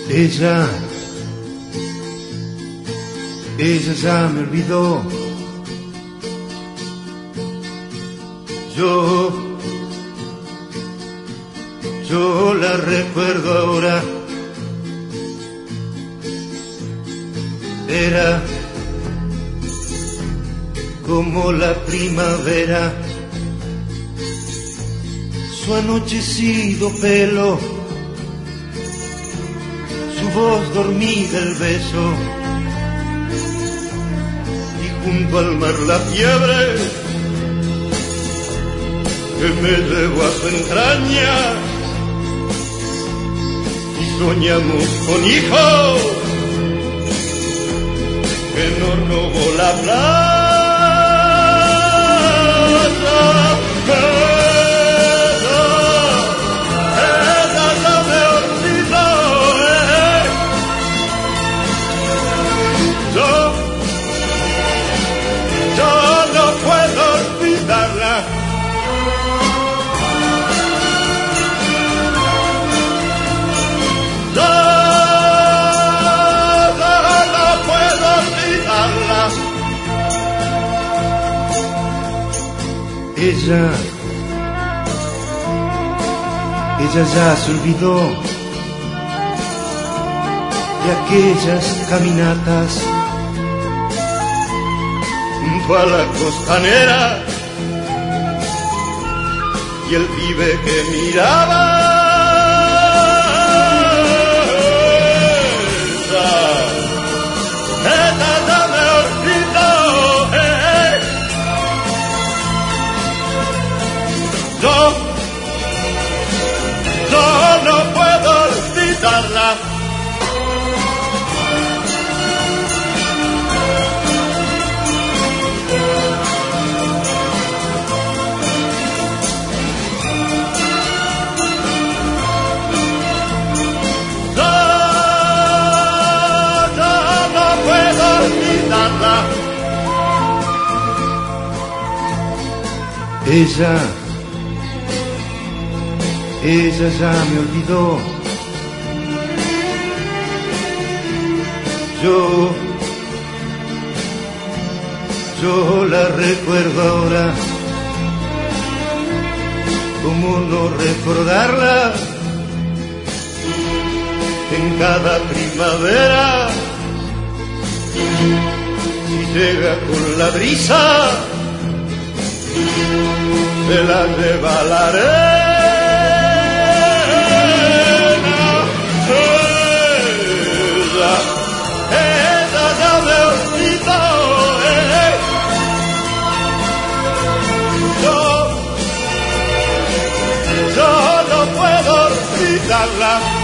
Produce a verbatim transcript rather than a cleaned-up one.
Ella, ella ya me olvidó. Yo, yo la recuerdo ahora. Era como la primavera, su anochecido pelo, su voz dormida, el beso, y junto al mar la fiebre que me llevó a su entraña, y soñamos con hijos que nos robó la playa. Ella, ella ya se olvidó de aquellas caminatas junto a la costanera y el pibe que miraba. Yo, yo no puedo olvidarla. Yo, yo no puedo olvidarla. Ella, ella ya me olvidó. Yo, yo la recuerdo ahora. ¿Cómo no recordarla? En cada primavera, si llega con la brisa, se la lleva la arena. La